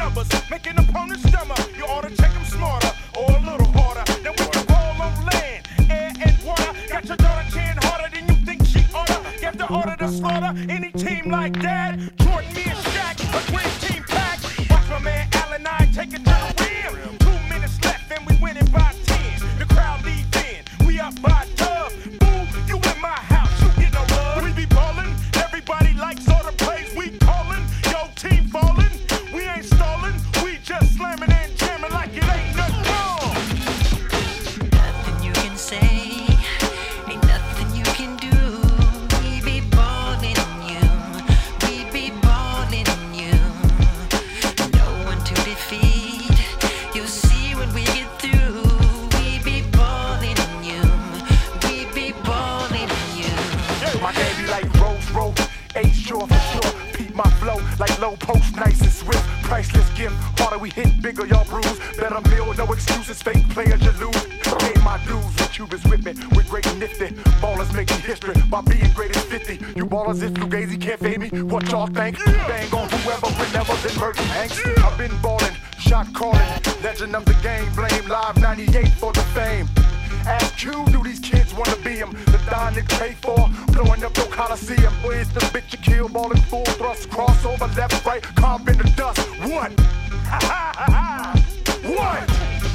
numbers, making opponents dumber. You ought to check them smarter or a little harder. Now we can ball on land, air and water. Got your daughter cheering harder than you think she oughta. Give the order to slaughter any team like that. Jordan, me and Shaq, a dream team pack. Watch my man Allen I take it to the rim. 2 minutes left and we winning by 10. The crowd leave in, we up by dub. Boo, you in my house, you get no love. We be ballin', everybody likes all the plays we callin'. Yo, team fallin', we ain't stallin'. We just slammin' and jamming like it ain't nothing wrong. Nothing you can say, ain't nothing you can do. We be ballin' you, we be ballin' you. No one to defeat, you'll see when we get through. We be ballin' you, we be ballin' you. My game be like Rose Road, A-Shore for sure. Peep my flow like low post, nice and swift. Priceless gift, harder we hit, bigger y'all bruise. Better meal, no excuses, fake players you lose. Pay my dues, with Cubans with me, we're great and nifty. Ballers making history by being great as 50. You ballers, if Fugazi can't fade me, what y'all think? Bang on whoever, whenever, then Merton Hanks. I've been ballin', shot calling, legend of the game, blame Live 98 for the fame. Ask Q, do these kids wanna be him? The Don they pay for, blowing up your Coliseum. Where's the bitch you kill, ballin' full thrust, crossover, left, right, comp in the dust. What? Ha ha ha ha! What?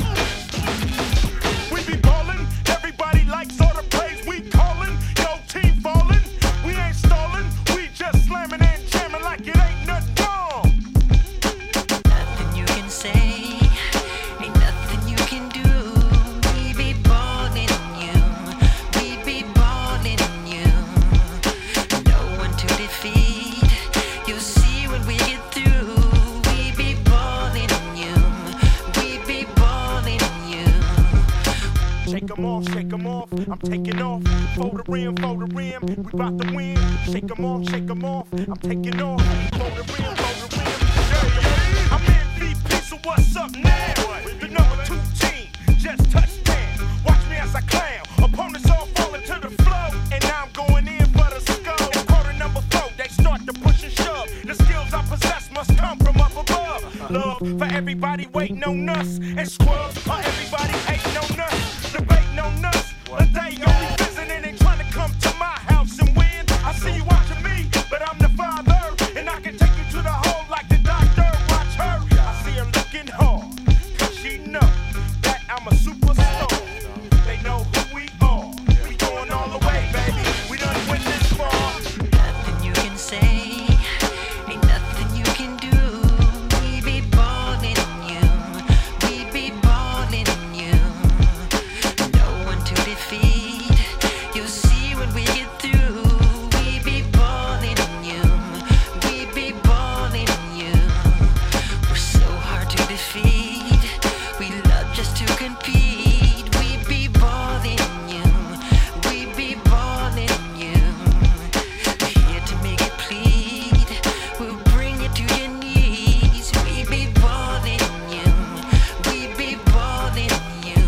We be ballin', everybody likes all the plays we callin'. Yo, team fallin', we ain't stallin'. We just slammin' and jamming like it ain't nothing wrong. Nothing you can say, ain't nothing you can do. We be ballin' you, we be ballin' you. No one to defeat, you'll see when we get through. We be ballin' you, we be ballin' you. Shake 'em off, I'm taking off. Fold the rim, we bout to win. Shake 'em off, I'm taking off. Fold the rim. Yeah. I'm MVP, so what's up now? The number 2 team just touched down. Watch me as I clown. Opponents all falling to the floor, and now I'm going in for the skull. Quarter number 4, they start to push and shove. The skills I possess must come from up above. Love for everybody waiting on us, and scrubs for everybody hating on us. Debating on us, a day only visiting and trying to come to my house and win. I see you watching me, but I'm the father, and I can take you to the hole like the doctor. Watch her, I see her looking hard, cause she know that I'm a superstar. They know who we are. We going all the way, baby. We done went this far. Nothing you can say, ain't nothing you can do. We be ballin' you, we be ballin' you. No one to defeat, you'll see when we get through. We be ballin' you, we be ballin' you. We're so hard to defeat, we love just to compete. We be ballin' you, we be ballin' you. We're here to make it plead, we'll bring you to your knees. We be ballin' you, we be ballin' you.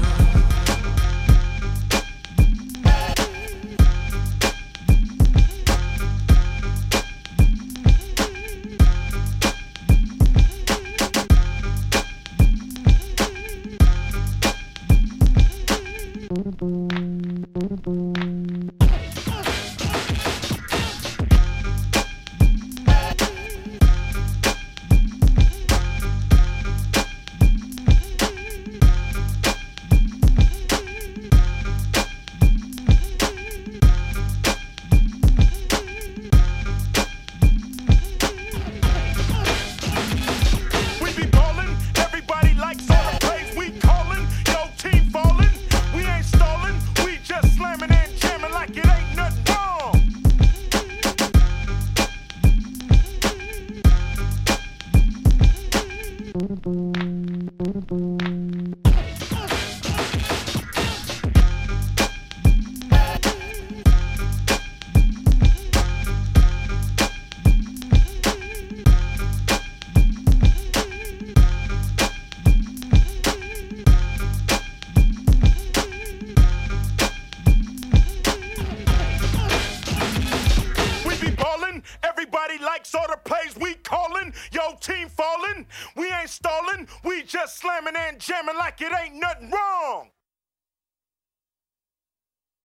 We be ballin', everybody likes all the plays we callin'. Yo, team fallin', we ain't stallin'. We just slammin' and jamming. go, team falling. We ain't stalling, we just slamming and jamming like it ain't nothing wrong.